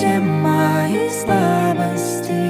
все мои слабости.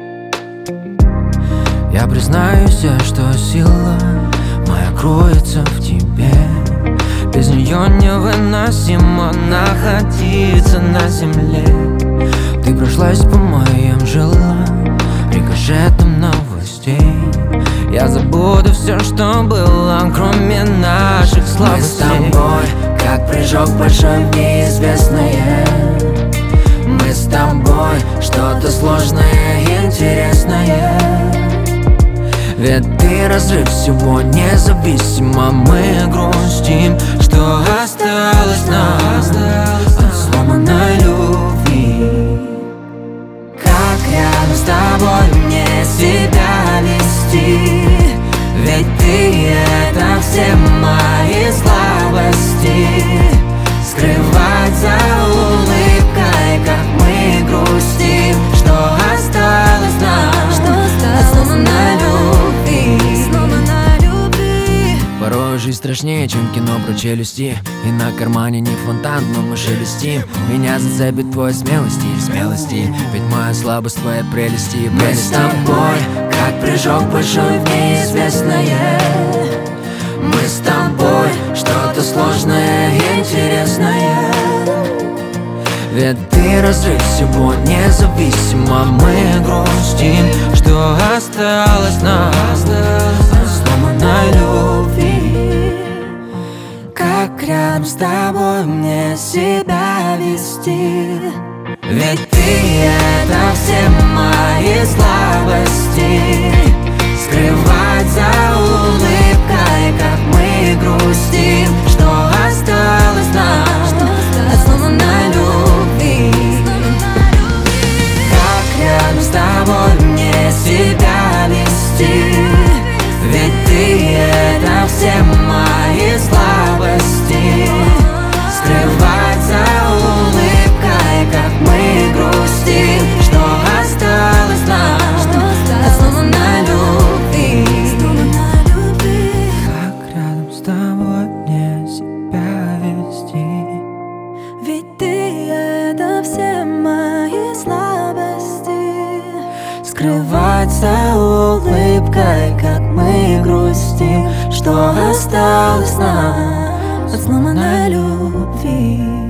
Я признаюсь, что сила моя кроется в тебе. Без нее невыносимо находиться на земле. Ты прошлась по моим жилам рикошетом новостей. Я забуду все, что было, кроме наших слабостей. Мы с тобой, как прыжок большой в неизвестное. Мы с тобой, что-то сложное, интересное. Ведь ты разрыв всего, независимо мы грустим, что осталось нам от сломанной любви. Как рядом с тобой мне себя вести? Ведь ты — это все мои слабости. Скрывать за улыбкой, как мы грустим, что осталось нам от сломанной любви. Порой жизнь страшнее, чем кино про челюсти. И на кармане не фонтан, но мы шелестим. Меня зацепит твоя смелость или смелости. Ведь моя слабость — твоя прелести и Мы с прелести. тобой, как прыжок большой в неизвестное. Мы с тобой, что-то сложное, интересное. Ведь ты разрыв всего, независимо мы грустим, что осталось нам от сломанной любви. Как рядом с тобой мне себя вести? Ведь ты — это все мои слабости. Скрывать за улыбкой, как мы грустим, что осталось нам от сломанной любви. Как рядом с тобой мне себя вести? Ведь ты — это все мои слабости. Скрывать за улыбкой, как мы грустим, что осталось нам от сломанной любви. Как рядом с тобой мне себя вести? Ведь ты — это все мои слабости. Скрывать за улыбкой, как мы грустим, что осталось нам от сломанной любви.